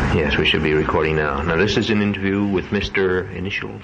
Yes, we should be recording now. Now, this is an interview with Mr. Initials.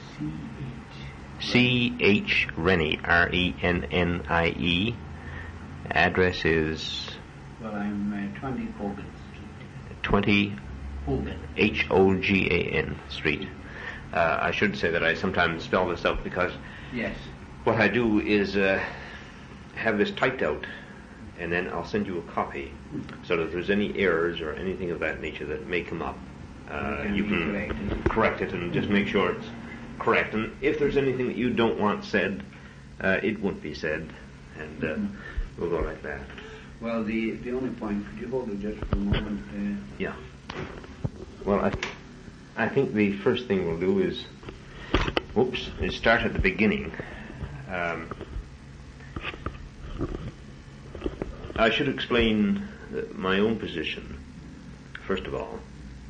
C.H. Rennie, R-E-N-N-I-E. Address is... Well, I'm 20 Hogan Street. 20... Hogan. H-O-G-A-N Street. I should say that I sometimes spell this out because... Yes. What I do is have this typed out, and then I'll send you a copy, so that if there's any errors or anything of that nature that may come up, you can correct it and just make sure it's correct. And if there's anything that you don't want said, it won't be said, and we'll go like that. Well, the only point, could you hold it just for a moment? Yeah. Well, I think the first thing we'll do is start at the beginning. I should explain my own position, first of all.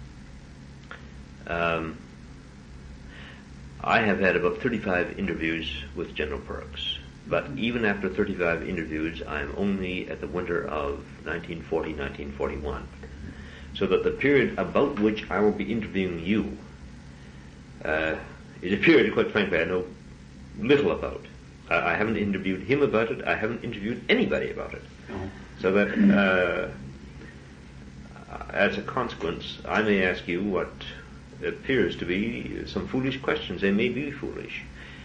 I have had about 35 interviews with General Perks, but even after 35 interviews, I'm only at the winter of 1940-1941. So that the period about which I will be interviewing you is a period, quite frankly, I know little about. I haven't interviewed him about it. I haven't interviewed anybody about it. So that, as a consequence, I may ask you what appears to be some foolish questions. They may be foolish.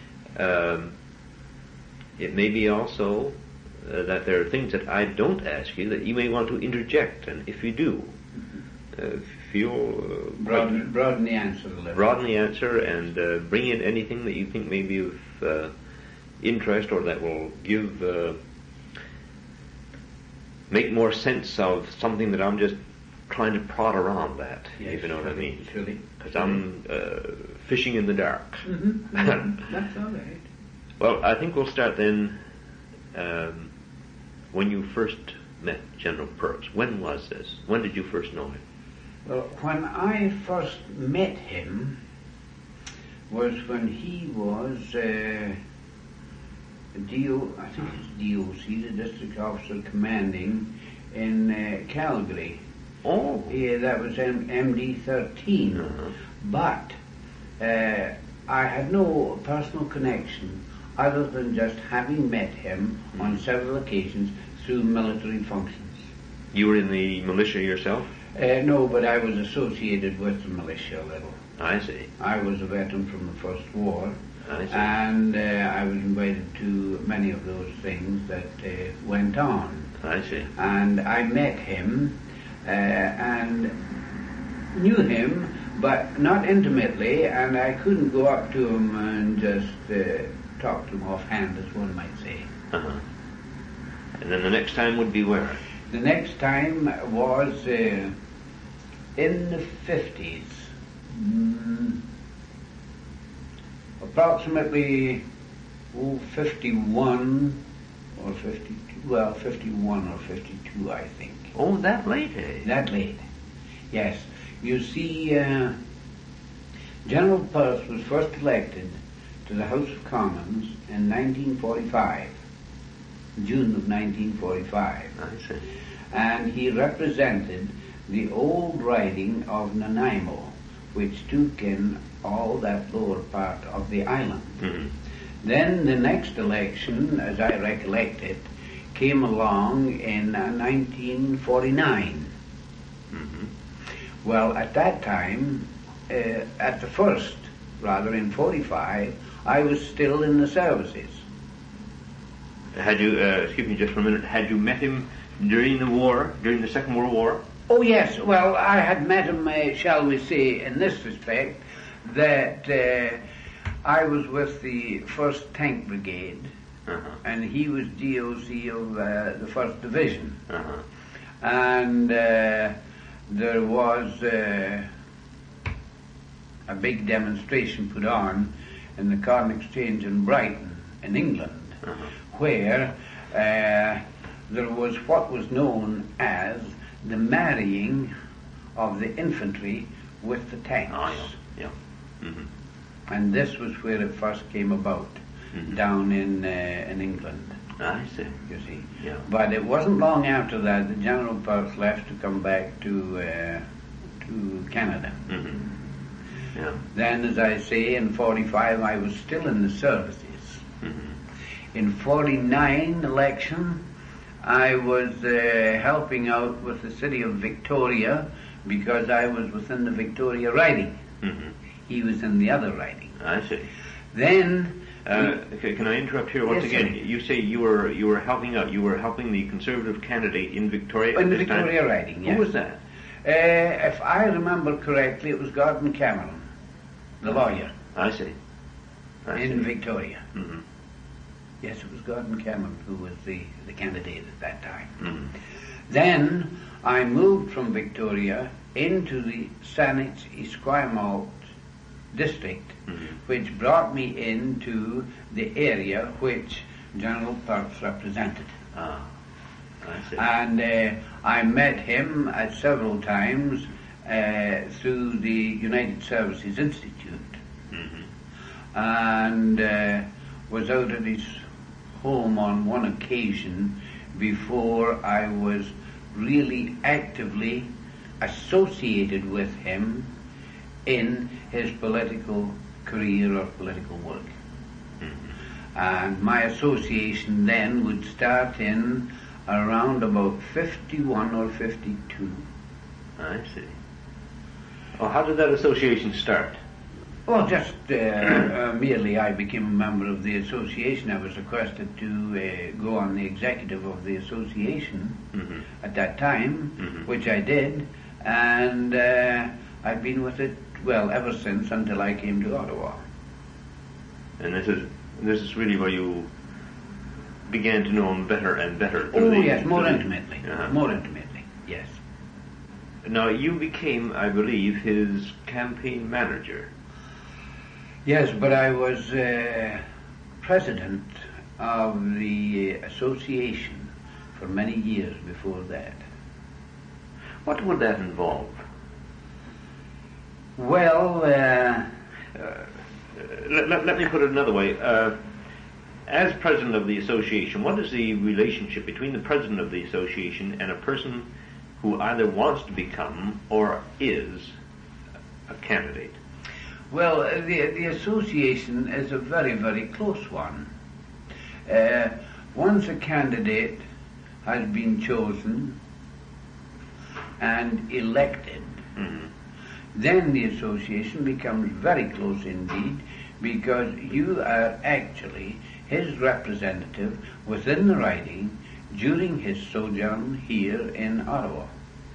It may be also that there are things that I don't ask you that you may want to interject, and if you do, feel... broaden the answer a little. Broaden the answer and bring in anything that you think may be of interest or that will make more sense of something that I'm just trying to prod around at, yes, if you know what I mean. Surely. Because I'm fishing in the dark. That's all right. Well, I think we'll start then when you first met General Perks. When was this? When did you first know him? Well, when I first met him was when he was I think it's DOC, the District Officer Commanding in Calgary. Oh. Yeah, that was MD-13. Uh-huh. But I had no personal connection other than just having met him on several occasions through military functions. You were in the militia yourself? No, but I was associated with the militia a little. I see. I was a veteran from the First War. I see. And I was invited to many of those things that went on. I see. And I met him and knew him, but not intimately, and I couldn't go up to him and just talk to him offhand, as one might say. Uh-huh. And then the next time would be where? The next time was in the 50s. Approximately 51 or 52, well, 51 or 52, I think. Oh, that late, eh? That late, yes. You see, General Perks was first elected to the House of Commons in 1945, June of 1945. I see. And he represented the old riding of Nanaimo, which took in all that lower part of the island. Mm-hmm. Then the next election, as I recollect it, came along in 1949. Mm-hmm. Well, at that time, at the first, rather in 45, I was still in the services. Had you, excuse me just for a minute, had you met him during the war, during the Second World War? Oh yes, well, I had met him, shall we say, in this respect, that I was with the 1st Tank Brigade, uh-huh. and he was DOC of the 1st Division. Uh-huh. And there was a big demonstration put on in the Corn Exchange in Brighton, in England, uh-huh. where there was what was known as the marrying of the infantry with the tanks. Oh, yeah. Mm-hmm. And this was where it first came about, down in England. I see. You see. Yeah. But it wasn't long after that General Perks left to come back to to Canada. Mm-hmm. Yeah. Then, as I say, in 45 I was still in the services. Mm-hmm. In 49 election, I was helping out with the city of Victoria because I was within the Victoria riding. Mm-hmm. He was in the other riding. I see. Then... can I interrupt here once again? Sir. You say you were helping out. You were helping the Conservative candidate in Victoria. In the at this Victoria time? riding, yes. Who was that? If I remember correctly, it was Gordon Cameron, the lawyer, I see. in Victoria. Mm-hmm. Yes, it was Gordon Cameron who was the candidate at that time. Mm-hmm. Then I moved from Victoria into the Saanich Esquimalt district, Mm-hmm. which brought me into the area which General Perks represented. Ah, I see. And I met him at several times through the United Services Institute, Mm-hmm. and was out at his home on one occasion before I was really actively associated with him in his political career or political work. Mm-hmm. And my association then would start in around about 51 or 52. I see. Well, how did that association start? Well, just merely I became a member of the association. I was requested to go on the executive of the association Mm-hmm. at that time, Mhm. which I did, and I've been with it, well, ever since until I came to Ottawa. And this is really where you began to know him better and better. Oh, yes, more intimately. Uh-huh. More intimately, yes. Now, you became, I believe, his campaign manager. Yes, but I was president of the association for many years before that. What would that involve? Well, Let me put it another way. As president of the association, what is the relationship between the president of the association and a person who either wants to become or is a candidate? well, the association is a very, very close one. Once a candidate has been chosen and elected, Mm-hmm. then the association becomes very close indeed, because you are actually his representative within the riding during his sojourn here in Ottawa.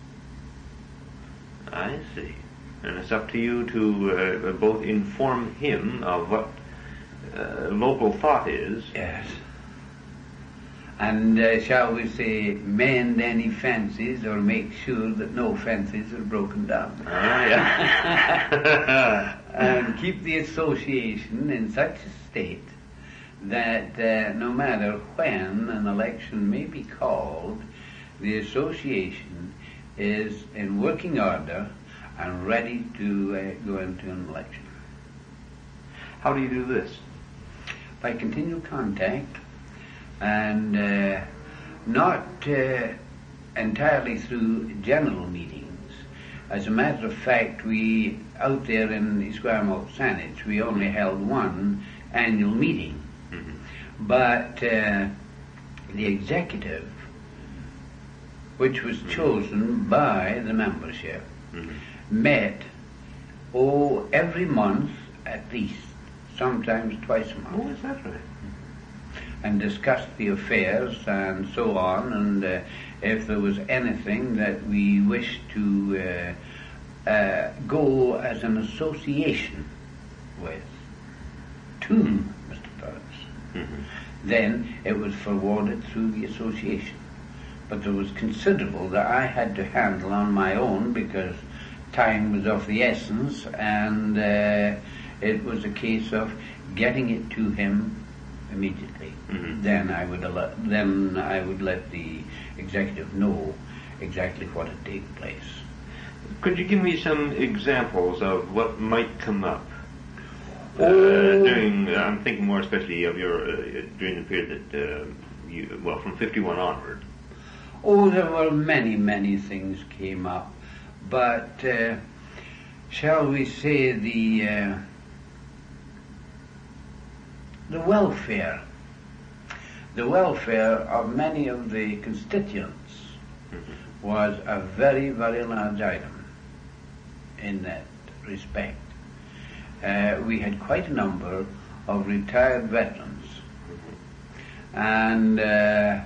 I see. And it's up to you to both inform him of what local thought is. Yes. And shall we say, mend any fences or make sure that no fences are broken down. Ah, yeah. And keep the association in such a state that no matter when an election may be called, the association is in working order and ready to go into an election. How do you do this? By continual contact, and not entirely through general meetings. As a matter of fact, we, out there in Esquimalt Saanich, we only held one annual meeting. Mm-hmm. But the executive, which was chosen by the membership, Mm-hmm. met, every month at least, sometimes twice a month. Oh, is that right? And discussed the affairs and so on, and if there was anything that we wished to go as an association with to Mr. Perks, Mm-hmm. then it was forwarded through the association. But there was considerable that I had to handle on my own because time was of the essence, and it was a case of getting it to him immediately. Mm-hmm. Then I would let the executive know exactly what had taken place. Could you give me some examples of what might come up during? I'm thinking more especially of your during the period that from 51 onward. Oh, there were many, many things came up. but shall we say the welfare of many of the constituents was a very, very large item in that respect. We had quite a number of retired veterans, and there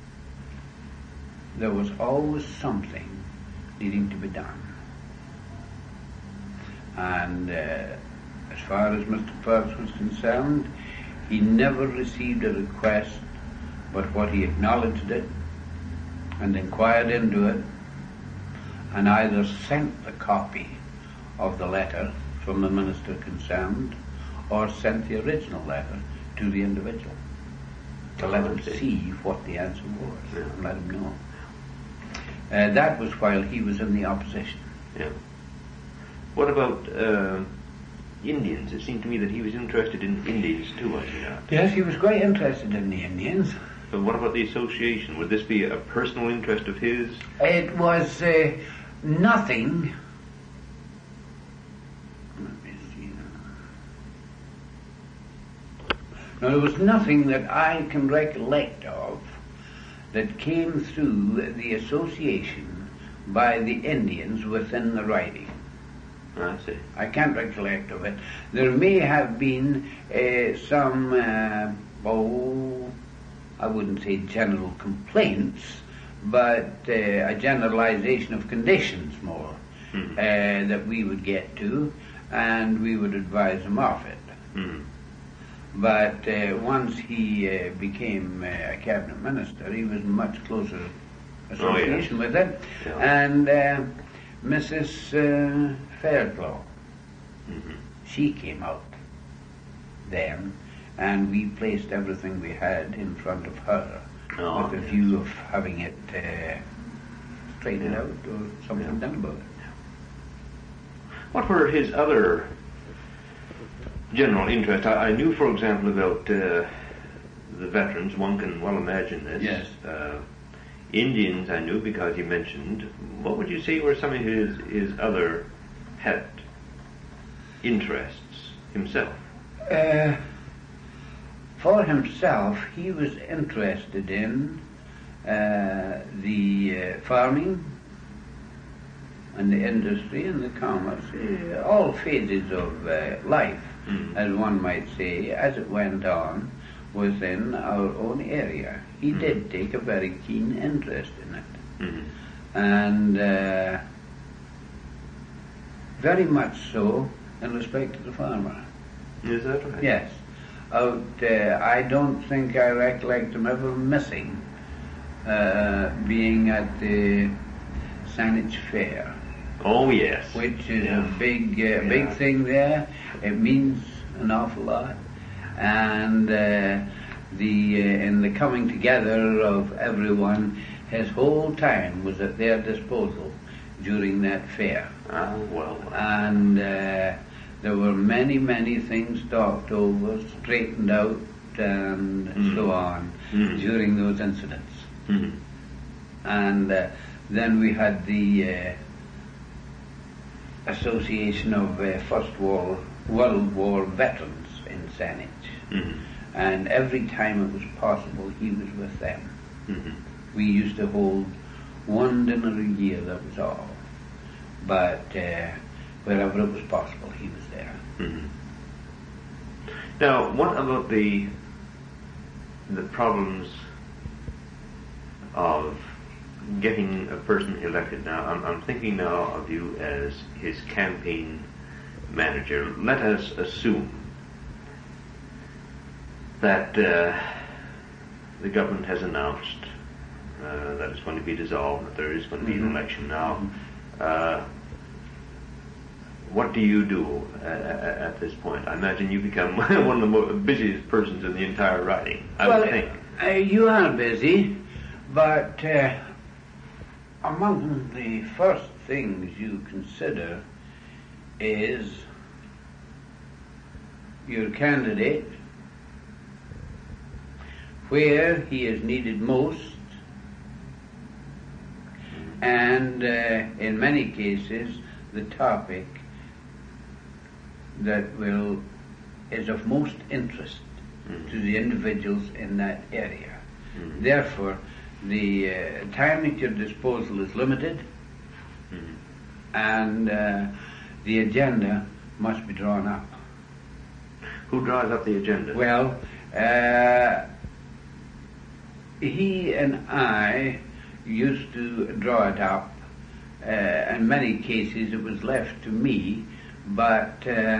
was always something needing to be done. And as far as Mr. Phelps was concerned, he never received a request but what he acknowledged it and inquired into it, and either sent the copy of the letter from the minister concerned or sent the original letter to the individual to let him see what the answer was and let him know. That was while he was in the opposition. Yeah. What about Indians? It seemed to me that he was interested in Indians too, was he not? Yes, he was quite interested in the Indians. But what about the association? Would this be a personal interest of his? It was nothing. Let me see now. There was nothing that I can recollect of that came through the association by the Indians within the riding. I see. I can't recollect of it. There may have been some, I wouldn't say general complaints, but a generalization of conditions more that we would get to, and we would advise him of it. But once he became a cabinet minister, he was in much closer association with it. Yeah. And Mrs. Fairclough, she came out then, and we placed everything we had in front of her with a view of having it straightened out or something done about it. What were his other general interests? I knew, for example, about the veterans. One can well imagine this. Yes. Indians I knew because he mentioned. What would you say were some of his other pet interests himself? For himself, he was interested in the farming and the industry and the commerce, all phases of life, as one might say, as it went on within our own area. He did take a very keen interest in it. And very much so in respect to the farmer. Is that right? Yes. I don't think I recollect him ever missing being at the Saanich Fair. Oh yes. Which is a big thing there. It means an awful lot. And in the coming together of everyone, his whole time was at their disposal during that fair. And there were many, many things talked over, straightened out, and so on during those incidents. And then we had the Association of First World War Veterans in Saanich. And every time it was possible, he was with them. We used to hold one dinner a year, that was all. But wherever it was possible, he was there. Now, what about the problems of getting a person elected? Now, I'm thinking now of you as his campaign manager. Let us assume that the government has announced that it's going to be dissolved, that there is going to be an election now. What do you do at this point? I imagine you become one of the busiest persons in the entire riding, I would think. You are busy, but among the first things you consider is your candidate, where he is needed most, and in many cases the topic that is of most interest to the individuals in that area. Therefore, the time at your disposal is limited, and the agenda must be drawn up. Who draws up the agenda? Well, he and I used to draw it up. In many cases it was left to me, but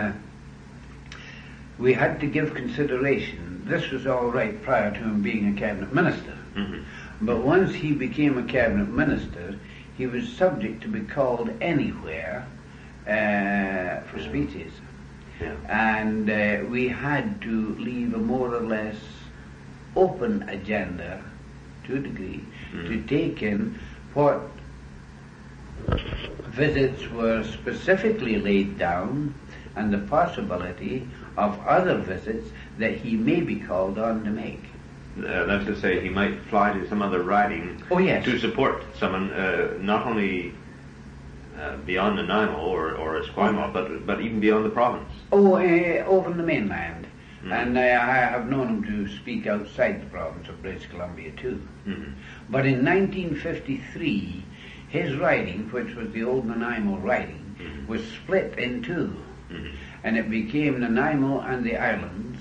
we had to give consideration. This was all right prior to him being a cabinet minister. But once he became a cabinet minister, he was subject to be called anywhere for speeches. And we had to leave a more or less open agenda, to a degree, to take in what visits were specifically laid down and the possibility of other visits that he may be called on to make. That's to say, he might fly to some other riding to support someone, not only beyond Nanaimo or Esquimalt, but even beyond the province. Over in the mainland. And I have known him to speak outside the province of British Columbia too. But in 1953, his riding, which was the old Nanaimo riding, was split in two. And it became Nanaimo and the Islands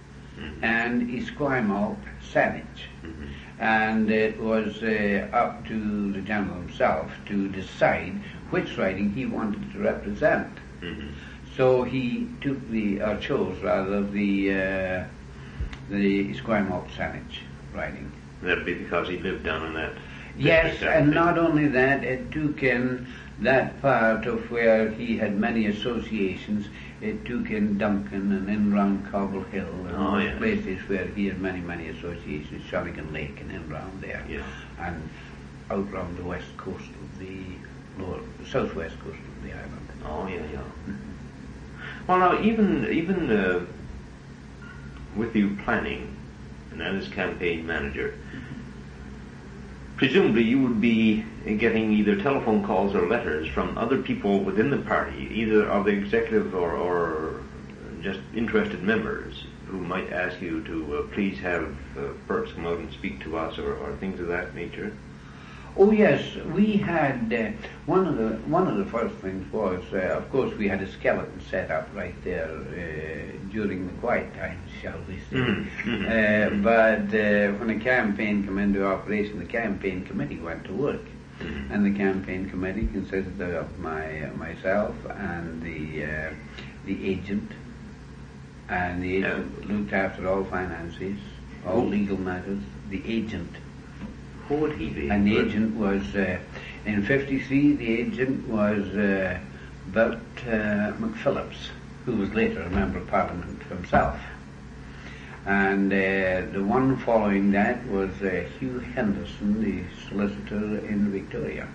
and Esquimalt Saanich. And it was up to the general himself to decide which riding he wanted to represent. So he took chose the Esquimalt Saanich riding. That'd be because he lived down in that. Yes, and not only that, it took in that part of where he had many associations. It took in Duncan and in round Cobble Hill and places where he had many associations, Shawnigan Lake and in round there, and out round the west coast of the southwest coast of the island. Well, now even with you planning and as campaign manager, presumably you would be getting either telephone calls or letters from other people within the party, either of the executive or just interested members, who might ask you to please have Perks come out and speak to us or things of that nature. Oh yes, we had one of the first things was, of course, we had a skeleton set up right there during the quiet times, shall we say. But when the campaign came into operation, the campaign committee went to work, and the campaign committee consisted of myself and the agent, and the agent looked after all finances, all legal matters. The agent. Who would he be? And the agent was, in 53, the agent was Bert McPhillips, who was later a member of Parliament himself. And the one following that was Hugh Henderson, the solicitor in Victoria.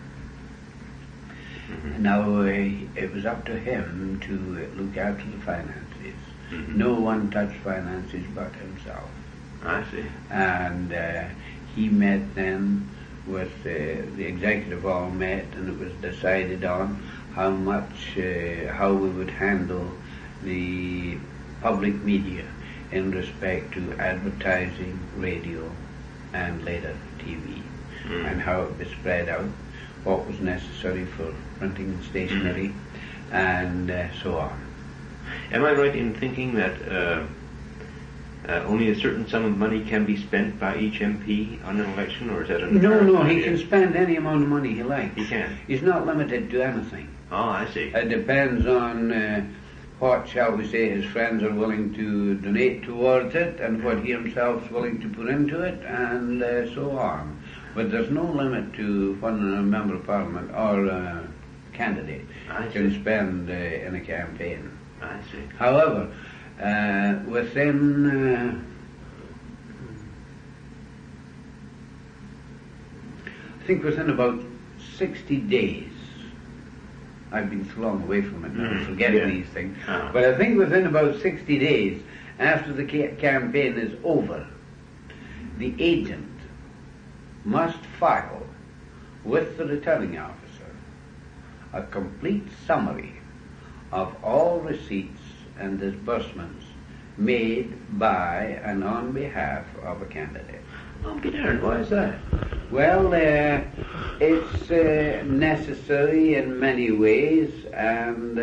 Now, it was up to him to look after the finances. No one touched finances but himself. I see. And he met then with the executive all met, and it was decided on how we would handle the public media in respect to advertising, radio, and later TV, and how it was spread out, what was necessary for printing and stationery, and so on. Am I right in thinking that only a certain sum of money can be spent by each MP on an election, or is that an No, he can spend any amount of money he likes. He can? He's not limited to anything. Oh, I see. It depends on what, shall we say, his friends are willing to donate towards it, and what he himself is willing to put into it, and so on. But there's no limit to what a member of Parliament or a candidate can spend in a campaign. I see. However, within I think within about 60 days, I've been so long away from it now, forgetting these things, but I think within about 60 days after the campaign is over, the agent must file with the returning officer a complete summary of all receipts and disbursements made by and on behalf of a candidate. I'll be darned, why is that? Well, it's necessary in many ways, and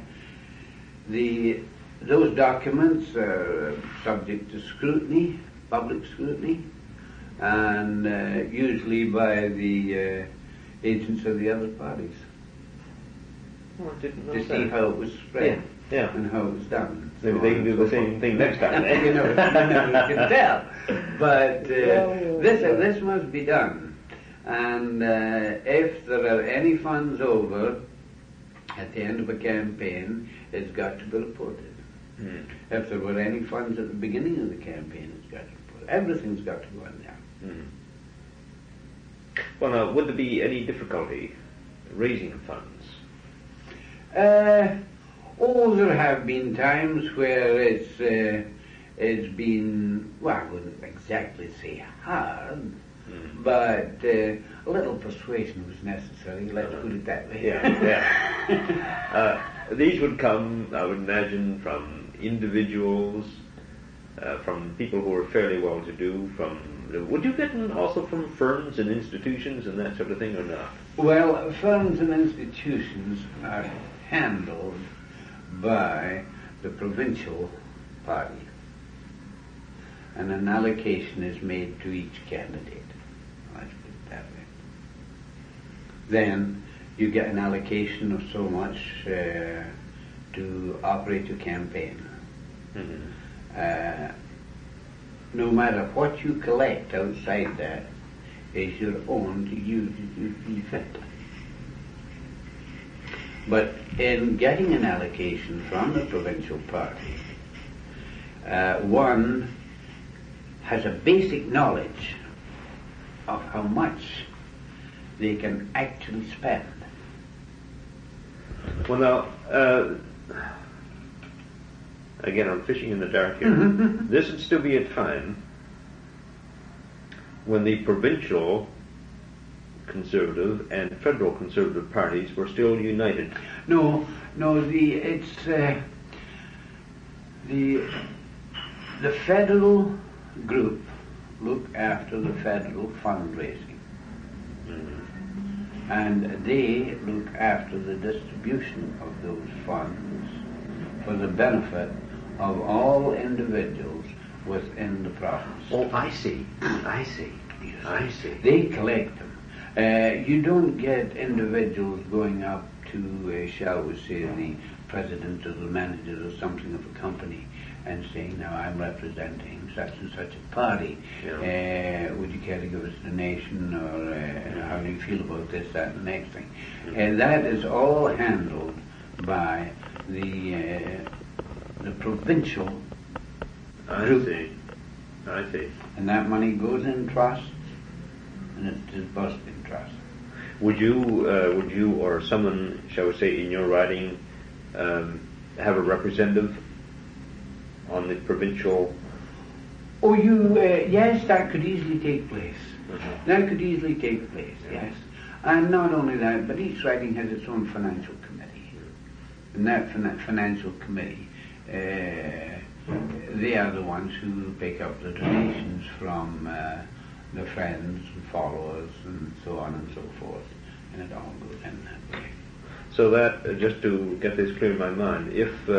those documents are subject to scrutiny, public scrutiny, and usually by the agents of the other parties, Oh, I didn't know to that. see how it was spread Yeah. and how it was done. Maybe they can do the same thing next time. You never can tell. But this must be done. And if there are any funds over at the end of a campaign, it's got to be reported. If there were any funds at the beginning of the campaign, it's got to be reported. Everything's got to go in there. Well, now, would there be any difficulty raising funds? There have been times where it's been, well, I wouldn't exactly say hard, but a little persuasion was necessary, let's put it that way. These would come, I would imagine, from individuals, from people who are fairly well-to-do, would you get them also from firms and institutions and that sort of thing, or not? Well, firms and institutions are handled by the provincial party, and an allocation is made to each candidate. Let's put it that way. Then you get an allocation of so much to operate your campaign. No matter what you collect outside that is your own to use as you see fit. But in getting an allocation from the provincial party, one has a basic knowledge of how much they can actually spend. Well, now, again, I'm fishing in the dark here. This would still be a time when the provincial Conservative and federal Conservative parties were still united. No, the federal group look after the federal fundraising, and they look after the distribution of those funds for the benefit of all individuals within the province. Oh, I see. They collect them. You don't get individuals going up to, shall we say, the president or the manager or something of a company and saying, now I'm representing such and such a party. Would you care to give us a donation, or how do you feel about this, that, and the next thing? That is all handled by the provincial group. I see. And that money goes in trust, and it's disbursed in trust. Would you or someone, shall we say, in your riding, have a representative on the provincial? Oh, yes, that could easily take place. That could easily take place, yes. And not only that, but each riding has its own financial committee. And that financial committee, they are the ones who pick up the donations from the friends and followers and so on and so forth. And it all goes in that way. So that, just to get this clear in my mind,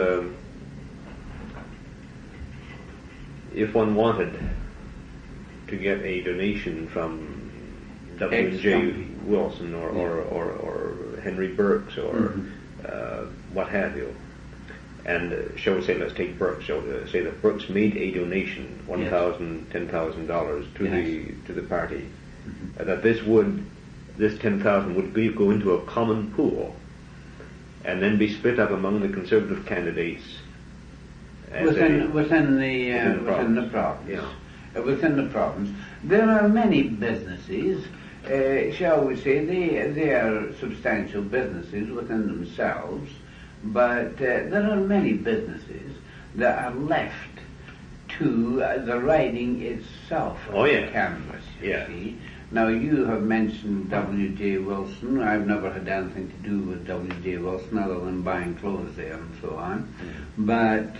if one wanted to get a donation from W.J. Wilson or Henry Burks or what have you, and shall we say, let's take Burks, say that Burks made a donation, $1,000, $10,000 to the party, that this $10,000 would go into a common pool and then be split up among the Conservative candidates within the province. Yeah. Within the province, there are many businesses. Shall we say they are substantial businesses within themselves, but there are many businesses that are left to the riding itself of the canvas. You see, Now, you have mentioned W.J. Wilson. I've never had anything to do with W.J. Wilson other than buying clothes there and so on. But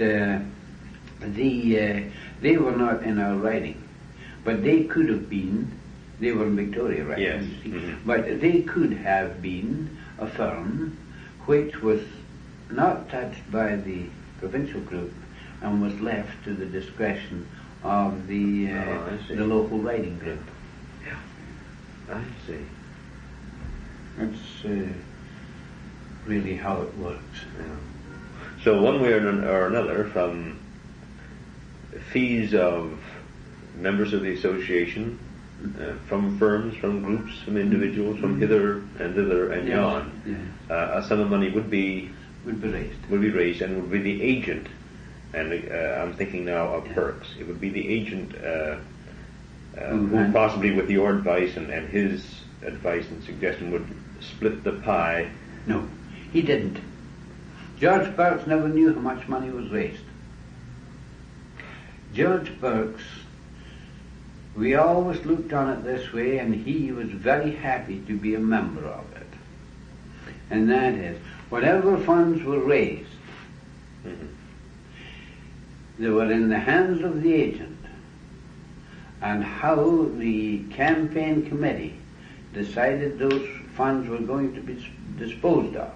they were not in our riding. But they could have been. They were in Victoria riding, yes. you see. But they could have been a firm which was not touched by the provincial group and was left to the discretion of the local riding group. I see. That's really how it works. Yeah. So one way or another, from fees of members of the association, from firms, from groups, from individuals, from hither and thither and yon, a sum of money would be raised, and would be the agent. And I'm thinking now of Perks. It would be the agent who possibly, with your advice and his advice and suggestion, would split the pie. No, he didn't. George Perks never knew how much money was raised. George Perks, we always looked on it this way, and he was very happy to be a member of it. And that is, whatever funds were raised, they were in the hands of the agent. And how the campaign committee decided those funds were going to be disposed of,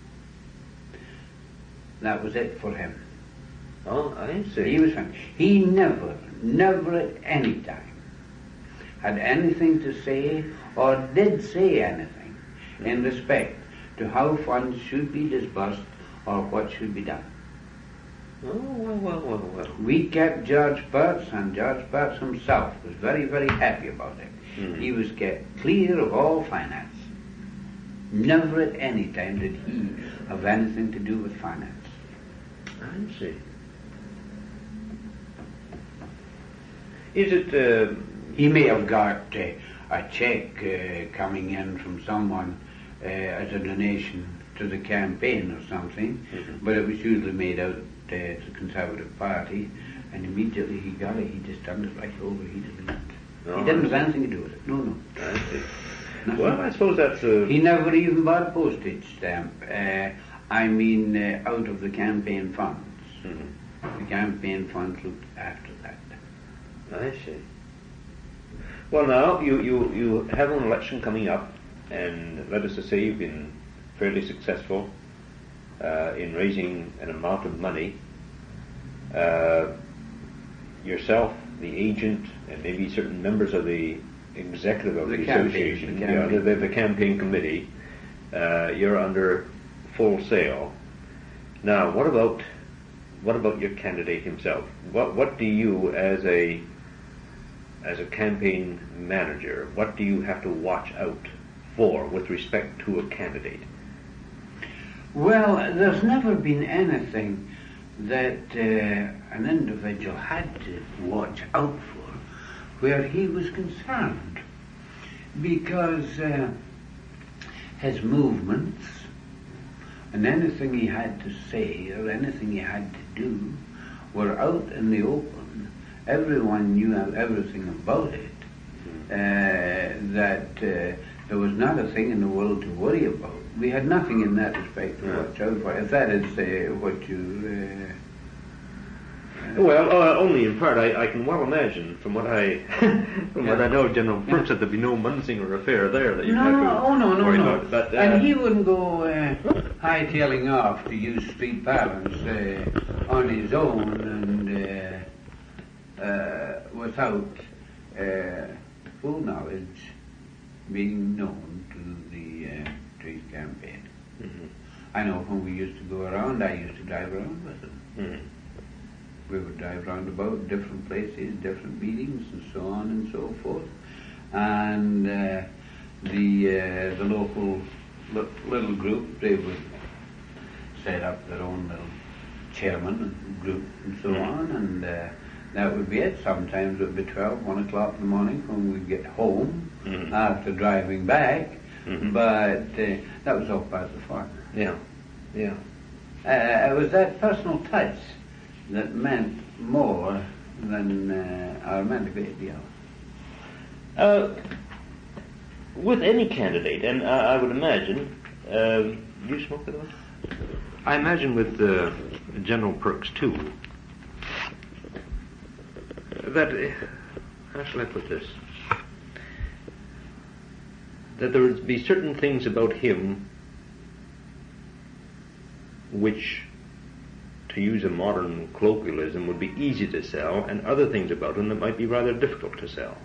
that was it for him. Oh, I see. He never at any time had anything to say or did say anything in respect to how funds should be disbursed or what should be done. Oh, well. We kept George Perks, and George Perks himself was very, very happy about it. Mm-hmm. He was kept clear of all finance. Never at any time did he have anything to do with finance. I see. Is it... He may have got a check coming in from someone as a donation to the campaign or something, but it was usually made out to the Conservative Party, and immediately he got it, he just turned it right over. He didn't have anything to do with it. No. I see. Well, I suppose that's... He never even bought postage stamp. Out of the campaign funds. The campaign funds looked after that. I see. Well, now, you have an election coming up, and let us just say you've been fairly successful in raising an amount of money. Yourself, the agent, and maybe certain members of the executive of the association, the campaign committee, you're under full sail. Now, what about your candidate himself? What do you, as a campaign manager, what do you have to watch out for with respect to a candidate? Well, there's never been anything that an individual had to watch out for where he was concerned, because his movements and anything he had to say or anything he had to do were out in the open. Everyone knew everything about it, that there was not a thing in the world to worry about. We had nothing in that respect to watch out for, if that is what you... Well, only in part. I can well imagine, from what I what I know, General Perks, that there'd be no Munsinger affair there that you'd have to worry about. But, and he wouldn't go hightailing off, to use street parlance, on his own and without full knowledge being known to his campaign. Mm-hmm. I know when we used to go around, I used to drive around with him. Mm-hmm. We would drive round about different places, different meetings, and so on and so forth. And the local little group, they would set up their own little chairman and group and so on, and that would be it. Sometimes it would be 1 o'clock in the morning when we'd get home after driving back, but that was all part of the fun. Yeah. It was that personal touch that meant more than, or meant a great deal. with any candidate, and I would imagine, do you smoke that much? I imagine with General Perks too, that, how shall I put this? That there would be certain things about him which, to use a modern colloquialism, would be easy to sell, and other things about him that might be rather difficult to sell.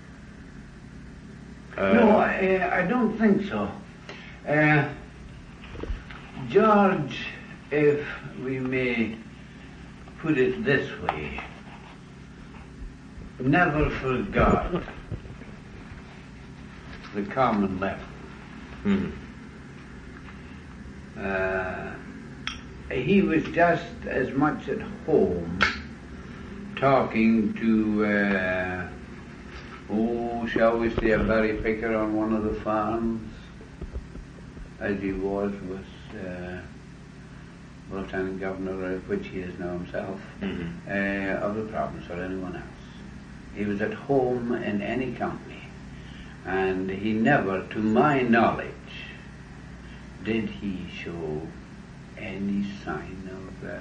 No, I don't think so. George, if we may put it this way, never forgot the common level. Mm-hmm. He was just as much at home talking to, shall we say, a berry picker on one of the farms, as he was with Lieutenant Governor, which he is now himself, of the province, or anyone else. He was at home in any company, and he never, to my knowledge, did he show any sign of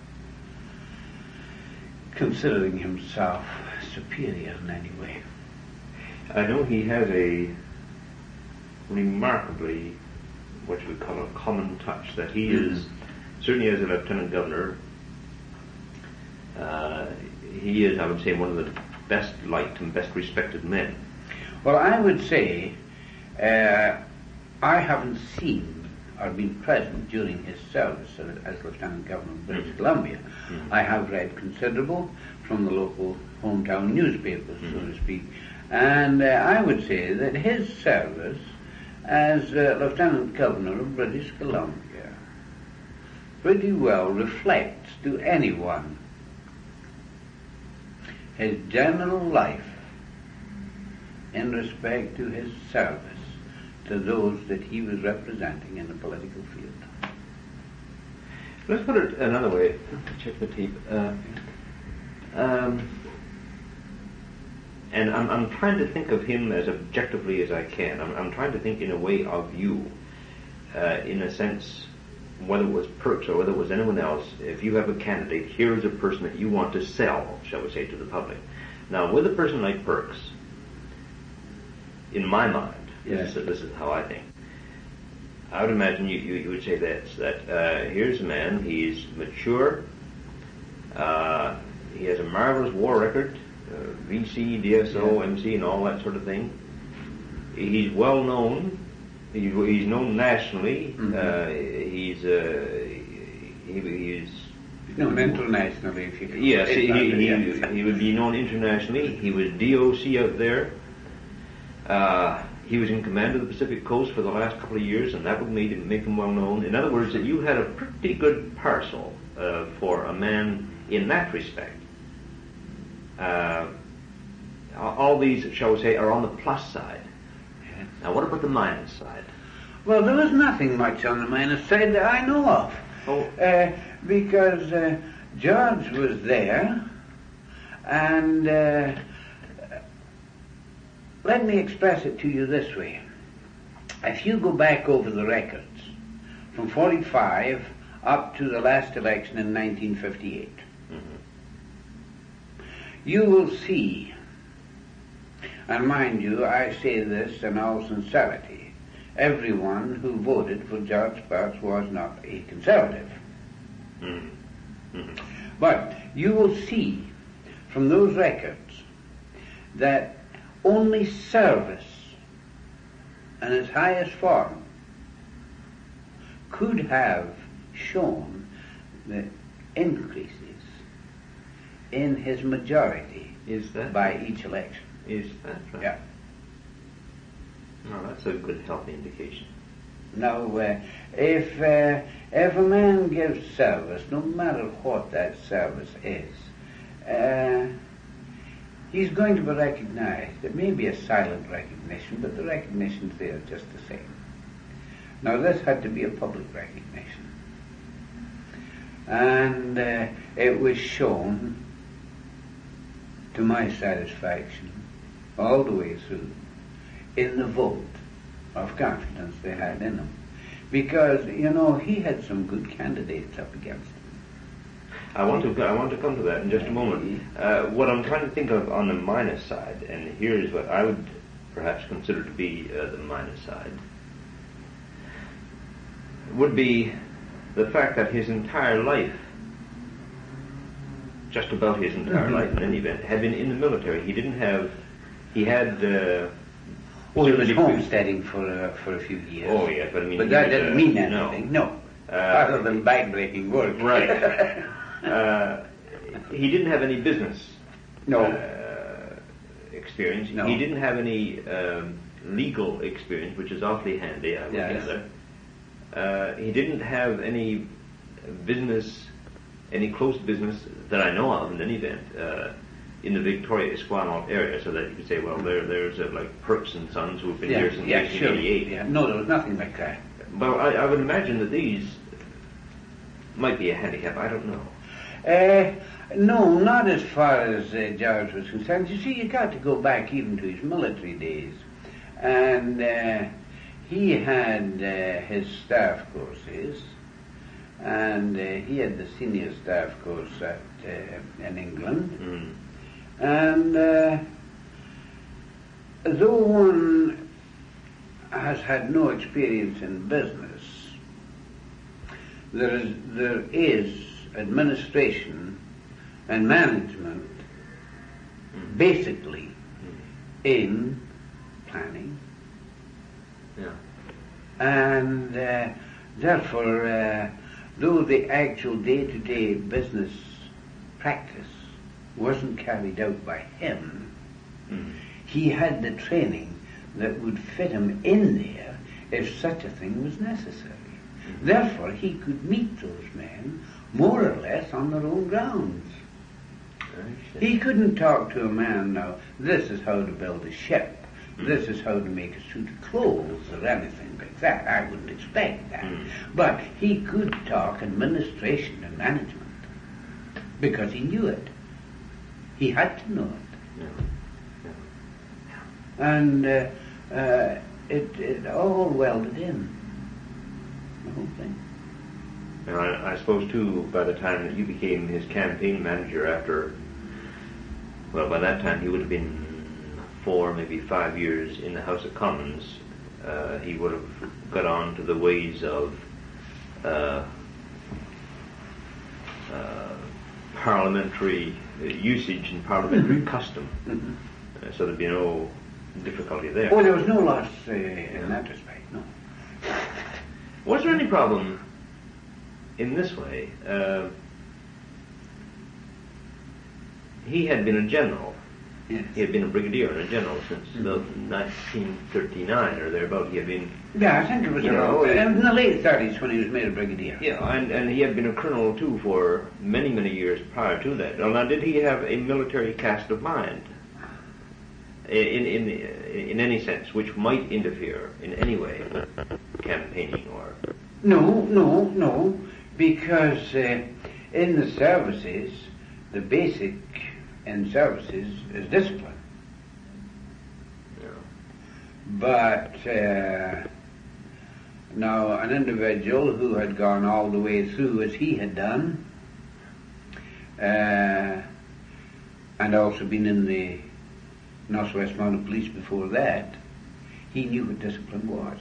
considering himself superior in any way. I know he has a remarkably, what you would call a common touch, that he is, certainly as a Lieutenant Governor, he is, I would say, one of the best liked and best respected men. Well, I would say I haven't seen or been present during his service as Lieutenant Governor of British Columbia. I have read considerable from the local hometown newspapers, so to speak, and I would say that his service as Lieutenant Governor of British Columbia pretty well reflects to anyone his general life in respect to his service to those that he was representing in the political field. Let's put it another way. Check the tape. And I'm trying to think of him as objectively as I can. I'm trying to think in a way of you, in a sense, whether it was Perks or whether it was anyone else. If you have a candidate, here is a person that you want to sell, shall we say, to the public. Now, with a person like Perks, in my mind, this is how I think. I would imagine you would say this, that here's a man, he's mature, he has a marvelous war record, VC, DSO, MC, and all that sort of thing. He's well known. He's known nationally. He's known internationally, if you can. Yes, he would be known internationally. He was DOC out there. He was in command of the Pacific Coast for the last couple of years, and that would make him well known. In other words, that you had a pretty good parcel for a man in that respect. All these, shall we say, are on the plus side. Now, what about the minus side? Well, there was nothing much on the minus side that I know of. Because George was there, and let me express it to you this way. If you go back over the records from 45 up to the last election in 1958, you will see, and mind you, I say this in all sincerity, everyone who voted for George Perks was not a conservative. But you will see from those records that only service in its highest form could have shown the increases in his majority by each election. Is that right? Yeah. No, that's a good, healthy indication. Now, if a man gives service, no matter what that service is, he's going to be recognized. It may be a silent recognition, but the recognition's there just the same. Now, this had to be a public recognition. And it was shown, to my satisfaction, all the way through, in the vote of confidence they had in him. Because, you know, he had some good candidates up against him. I want to come to that in just a moment. What I'm trying to think of on the minus side, and here's what I would perhaps consider to be the minus side, would be the fact that his entire life, just about his entire life in any event, had been in the military. He had well, he was homesteading for a few years. Oh, yes, but I mean... But that didn't mean anything, no. Other than back-breaking work. Right. He didn't have any business experience. No. He didn't have any legal experience, which is awfully handy, I would gather. He didn't have any business, any close business that I know of in any event, in the Victoria Esquimalt area, so that you could say, well, there's like Perks and Sons who've been here since 1988. Sure. Yeah. No, there was nothing like that. Well, I would imagine that these might be a handicap. I don't know. No, not as far as George was concerned. You see, you got to go back even to his military days. And he had his staff courses, and he had the senior staff course in England. Mm. And though one has had no experience in business, there is administration and management basically in planning. Yeah. And therefore, though the actual day-to-day business practice wasn't carried out by him, he had the training that would fit him in there if such a thing was necessary. Therefore, he could meet those men more or less on their own grounds. He couldn't talk to a man now, this is how to build a ship, this is how to make a suit of clothes or anything like that. I wouldn't expect that. But he could talk administration and management because he knew it. He had to know it. And it all welded in, the whole thing. Now, I suppose, too, by the time that you became his campaign manager by that time he would have been 4, maybe 5 years in the House of Commons. He would have got on to the ways of parliamentary usage and parliamentary custom. So there'd be no difficulty there. Oh, there was no loss in that respect, no. Was there any problem in this way? He had been a general. Yes. He had been a brigadier and a general since 1939 or thereabout. He had been... Yeah, I think it was in the late 30s when he was made a brigadier. Yeah, and he had been a colonel too for many, many years prior to that. Now, did he have a military cast of mind in any sense, which might interfere in any way with campaigning or... No, because in the services, the basic in services is discipline. Yeah. But now an individual who had gone all the way through as he had done, and also been in the Northwest Mounted Police before that, he knew what discipline was.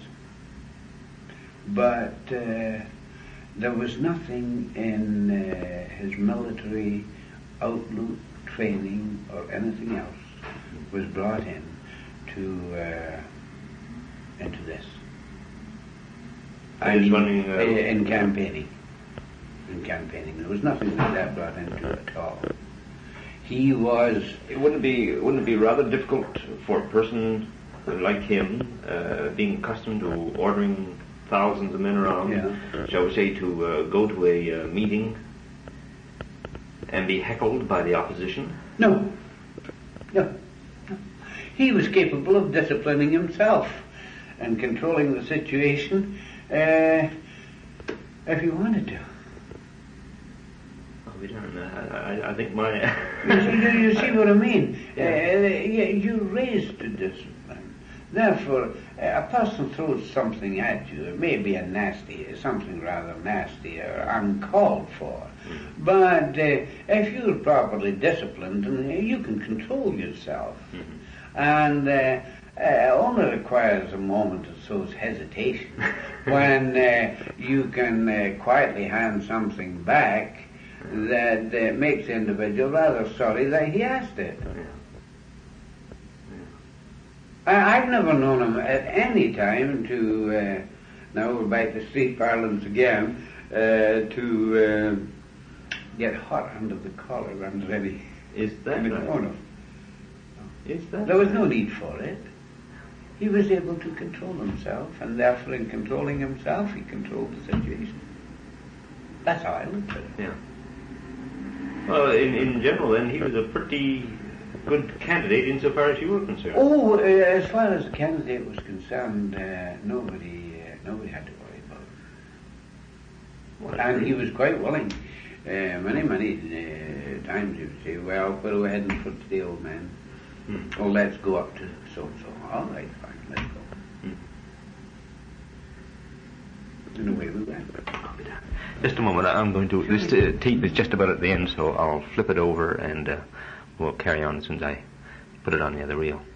But there was nothing in his military outlook, training, or anything else was brought in into this. In campaigning. In campaigning, there was nothing like that brought into it at all. He was. It wouldn't it be rather difficult for a person like him, being accustomed to ordering thousands of men around, shall we say, to go to a meeting and be heckled by the opposition? No. He was capable of disciplining himself and controlling the situation if he wanted to. I think my... you see what I mean? You raised the discipline. Therefore, a person throws something at you. It may be something rather nasty or uncalled for. But if you're properly disciplined, you can control yourself. And only requires a moment or so's hesitation when you can quietly hand something back that makes the individual rather sorry that he asked it. I've never known him at any time to, now we're back to street parlance again, to get hot under the collar under any corner. There was no need for it. He was able to control himself, and therefore in controlling himself, he controlled the situation. That's how I look at it. Yeah. Well, in general, then, he was a pretty good candidate insofar as you were concerned. Oh, as far as the candidate was concerned, nobody had to worry about it. Well, and he was quite willing. Many times he would say, well, put ahead and put the old man. Or let's go up to so-and-so. All right, fine, let's go. And away we went. Just a moment, I'm going to... This tape is just about at the end, so I'll flip it over and we'll carry on as soon as I put it on the other reel.